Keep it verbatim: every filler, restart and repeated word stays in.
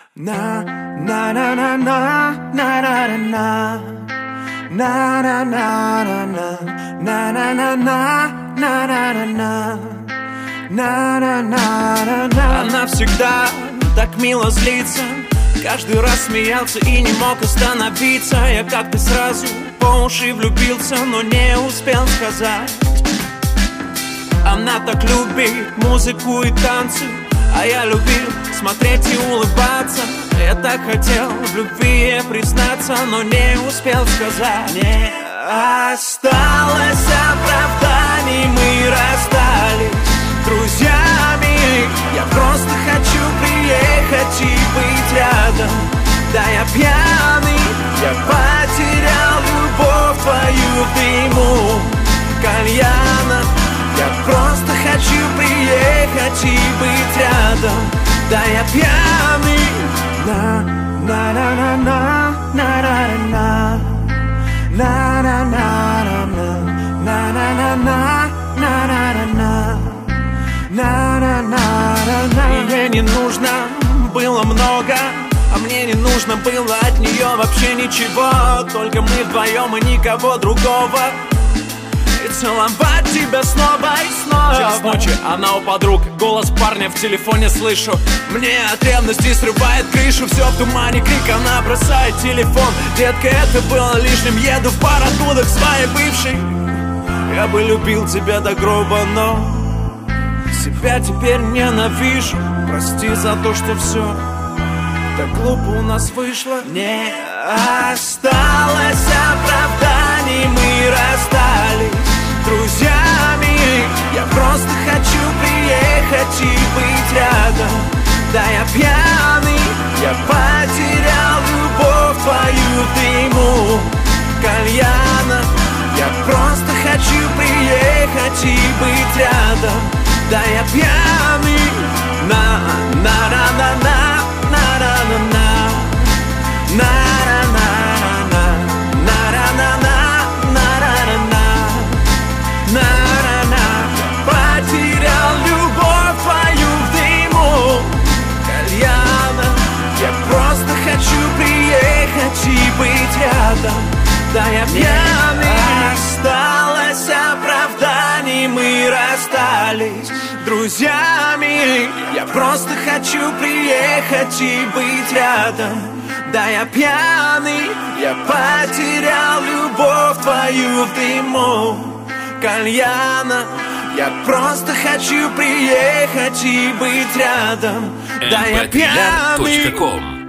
На на на на на на на на на на на на на на на на на на на на. Она всегда так мило злится, каждый раз смеялся и не мог остановиться. Я как-то сразу по уши влюбился, но не успел сказать. Она так любит музыку и танцы, а я любил смотреть и улыбаться. Я так хотел в любви признаться, но не успел сказать. Не осталось оправданий, мы расстались друзьями. Я просто хочу приехать и быть рядом. Да, я пьяный, я потерял любовь твою в дыму кальяна. Я просто хочу приехать и быть рядом. Да, я пьяный. На на на на на на на на на на на на на на на. Ей не нужно было много, а мне не нужно было от нее вообще ничего. Только мы вдвоем и никого другого. И целовать тебя снова и снова. Через ночи она у подруг, голос парня в телефоне слышу. Мне от ревности срывает крышу. Все в тумане, крик, она бросает телефон. Детка, это было лишним, еду в пар оттуда к своей бывшей. Я бы любил тебя до гроба, но себя теперь ненавижу. Прости за то, что все так глупо у нас вышло. Не осталось оправданий, мы расстались друзьями. Я просто хочу приехать и быть рядом. Да, я пьяный, я потерял любовь твою в дыму кальяна. Я просто хочу приехать и быть рядом. Да, я пьяный. На на на на на на на на на на. Потерял любовь твою в дыму кальяна. Я просто хочу приехать и быть рядом. Да, я пьяный. Осталось оправданий, мы расстались друзьями. Я просто хочу приехать и быть рядом. Да, я пьяный. Я потерял любовь твою в дыму кальяна. Я просто хочу приехать и быть рядом. Да, я пьяный.